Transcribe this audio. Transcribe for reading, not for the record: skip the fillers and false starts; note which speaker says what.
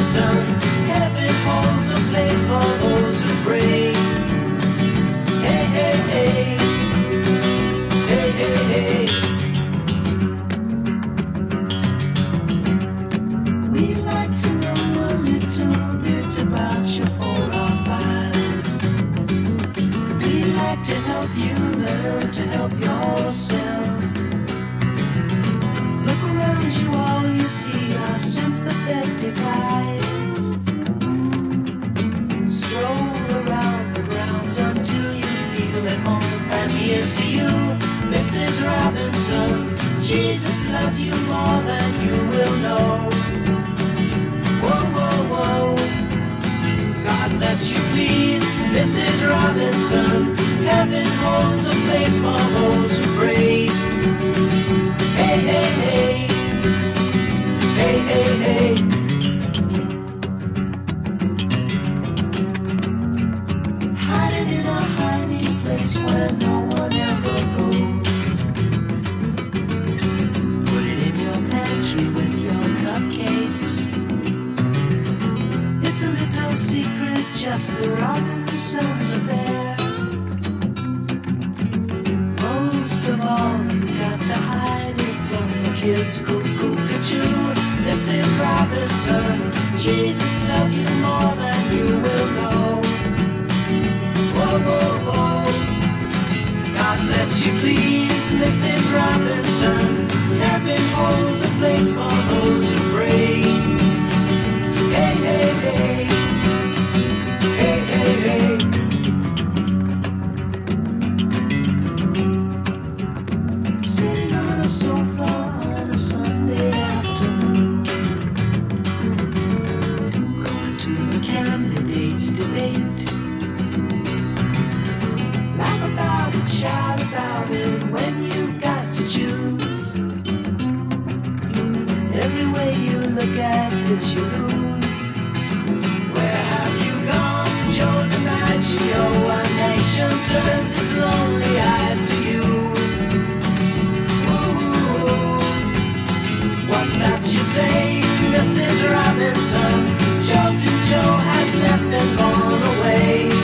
Speaker 1: Robinson. Heaven holds a place for those who pray. Hey, hey, hey. Hey, hey, hey. We like to know a little bit about your profiles. We like to help you learn to help yourself. Look around you, all you see are sympathetic eyes. Stroll around the grounds until you feel at home. And here's to you, Mrs. Robinson. Jesus loves you more than you will know. Whoa, whoa, whoa. God bless you, please, Mrs. Robinson. Heaven holds a place for those who pray. Hey, hey, hey. Hey, hey, hey. Hiding in a hiding place where no one ever goes. Put it in your pantry with your cupcakes. It's a little secret, just the Robinsons affair. Most of all, you got to hide it from the kids. Cuckoo-cuckoo, Mrs. Robinson. Jesus loves you more than you will know. Whoa, whoa, whoa. God bless you, please, Mrs. Robinson. Heaven holds a place for those who pray. Hey, hey, hey. Hey, hey, hey. Sitting on a sofa on a Sunday afternoon, going to the candidates' debate. Laugh about it, shout about it when you've got to choose. Every way you look at it, you lose. Where have you gone, Joe DiMaggio? A nation turns its lonely eyes to you. Ooh, what's that you say, Mrs. Robinson? Joe to Joe has left and gone away.